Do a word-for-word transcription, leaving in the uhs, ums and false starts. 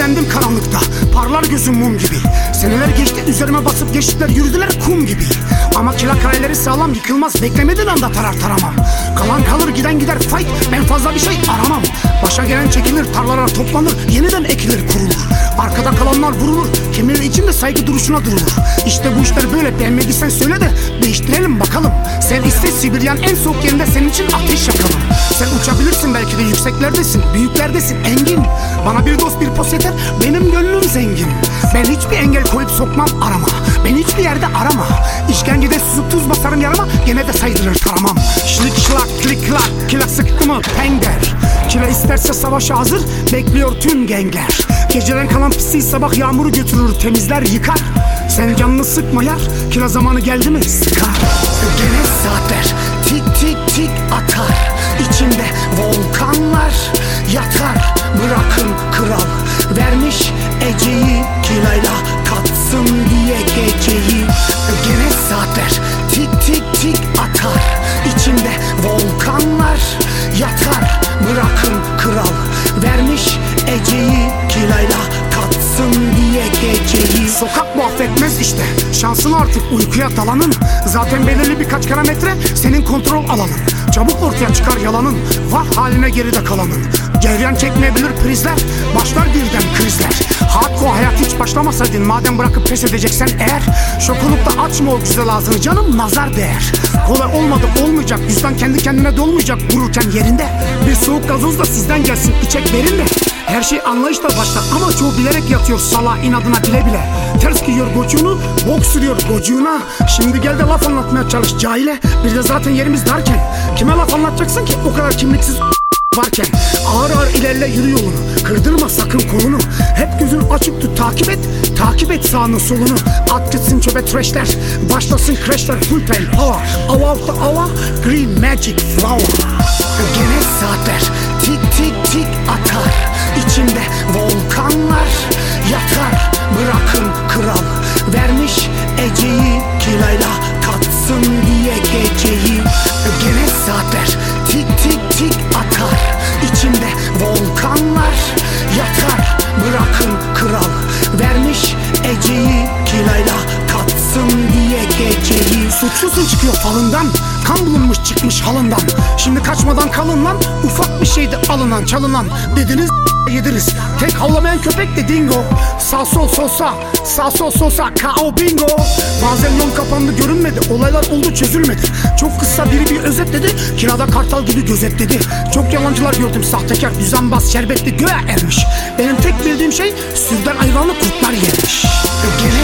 Eğlendim karanlıkta, parlar gözüm mum gibi. Seneler geçti, üzerime basıp geçtiler, yürüdüler kum gibi. Ama kila kaleleri sağlam, yıkılmaz, beklemediğin anda tarar taramam. Kalan kalır, giden gider, fight, ben fazla bir şey aramam. Başa gelen çekilir, tarlalar toplanır, yeniden ekilir, kurulur. Arkada kalanlar vurulur, kimileri içinde saygı duruşuna durulur. İşte bu işler böyle, beğenmediysen söyle de değiştirelim bakalım. Sen iste Sibirya'nın en soğuk yerinde senin için ateş yakalım. Sen uçabilirsin, belki de yükseklerdesin, büyüklerdesin, engin. Bana bir dost bir poz yeter, benim gönlüm zengin. Ben hiçbir engel koyup sokmam arama, beni hiçbir yerde arama. İşkencede susup tuz basarım yarama, gene de saydırır taramam. Şlik şlak klik klak, kila sıktı mı pender. Kila isterse savaşa hazır, bekliyor tüm gengler. Geceden kalan pisliği sabah yağmuru götürür, temizler yıkar. Sen canını sıkma yar, kila zamanı geldi mi sıkar. Gene saatler tik tik tik atar, İçinde volkanlar yatar. Bırakın kral vermiş eceyi, kilayla katsın diye geceyi. Gene saatler tik tik tik atar, İçinde volkanlar yatar. Bırakın kral vermiş eceyi, kilayla katsın diye geceyi. Sokak bu affetmez işte, şansın artık uykuya dalanın. Zaten belirli birkaç kilometre senin kontrol alanın. Çabuk ortaya çıkar yalanın, var haline geride kalanın. Ceryan çekmeyebilir prizler, başlar birden krizler. Hardcore hayat hiç başlamasaydın, madem bırakıp pes edeceksen eğer. Şok olup da açma o güzel ağzını canım, nazar değer. Kolay olmadı olmayacak, yüzden kendi kendine dolmayacak dururken yerinde. Bir soğuk gazoz da sizden gelsin, içek verin de. Her şey anlayışla başlar ama çoğu bilerek yatıyor sala inadına bile bile. Ters giyiyor gocuğunu, bok sürüyor gocuğuna. Şimdi gel de laf anlatmaya çalış cahile. Bir de zaten yerimiz darken, kime laf anlatacaksın ki o kadar kimliksiz varken. Ağır ağır ilerle, yürü yolunu, kırdırma sakın kolunu. Hep gözün açık tut, takip et, takip et sağını solunu. At gitsin çöpe trashler, başlasın crashler, full time power. Ava of the hour, green magic flower. Gene saatler tik tik tik atar, İçinde volkanlar yatar. Bırakın kral vermiş eceyi, kilayla katsın diye geceyi. Gene saatler tik tik tik atar, İçinde volkanlar yatar. Bırakın kral vermiş eceyi, kilayla katsın diye geceyi. Suçlusun çıkıyor falından, kan bulunmuş çıkmış halından. Şimdi kaçmadan kalın lan, ufak bir şeydi alınan çalınan. Dediniz yediniz, tek havlamayan köpek de dingo. Sağ sol sol sağ, sağ sol sol sağ, K O bingo. Bazen yol kapandı görünmedi, olaylar oldu çözülmedi. Çok kısa biri bir özetledi, kirada kartal gibi gözetledi. Çok yalancılar gördüm, sahtekar düzenbaz şerbetli göğe ermiş. Benim tek bildiğim şey, sütten ayranlı kurtlar yermiş. Geri